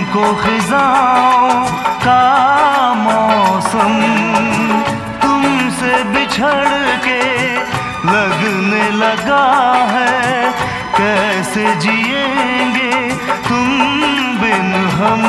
हमको खिजाओं का मौसम तुमसे बिछड़ के लगने लगा है। कैसे जिएंगे तुम बिन हम।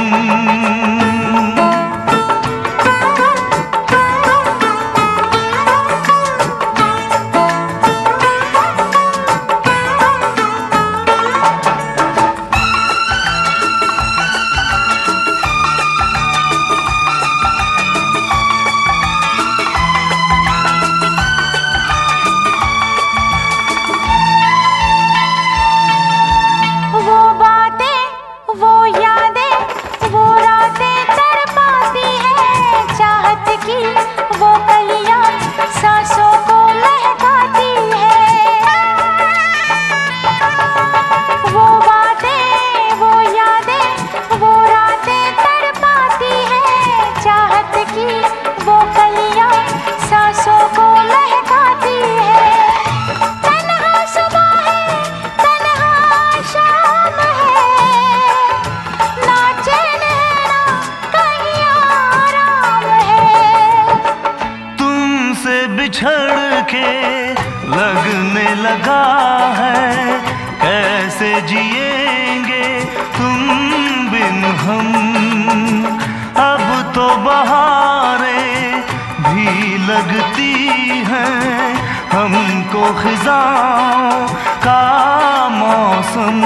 बिछड़ के लगने लगा है। कैसे जिएंगे तुम बिन हम। अब तो बहारें भी लगती हैं हमको खिजाओं का मौसम।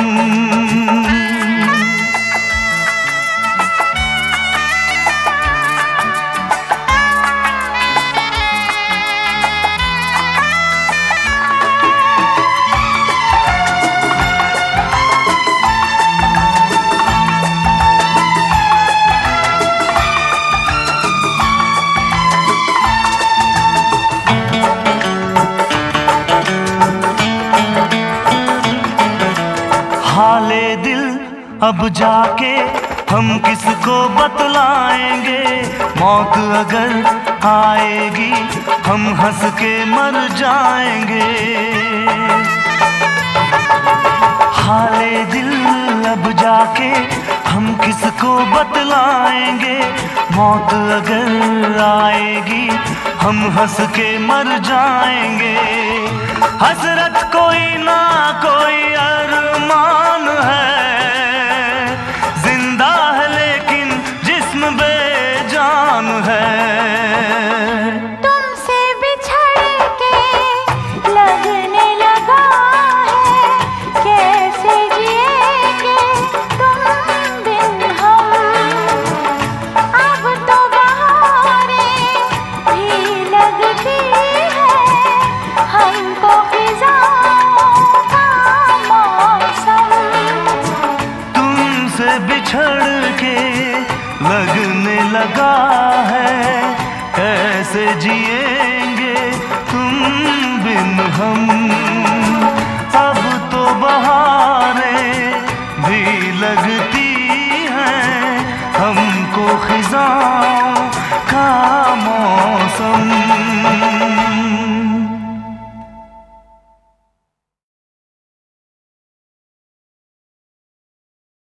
हाले दिल अब जाके हम किसको बतलाएंगे। मौत अगर आएगी हम हंस के मर जाएंगे। हाले दिल अब जाके हम किसको बतलाएंगे। मौत अगर आएगी हम हंस के मर जाएंगे। हसरत कोई ना कोई अरमान है। जिंदा है लेकिन जिस्म बेजान है। तुमसे बिछड़ के लगने लगा है। कैसे जिएंगे तुम बिन हम। अब तो बहारें भी लगती है हमको बिछड़ के लगने लगा है। कैसे जिएंगे तुम बिन हम। अब तो बहारें भी लगती हैं हमको खिजां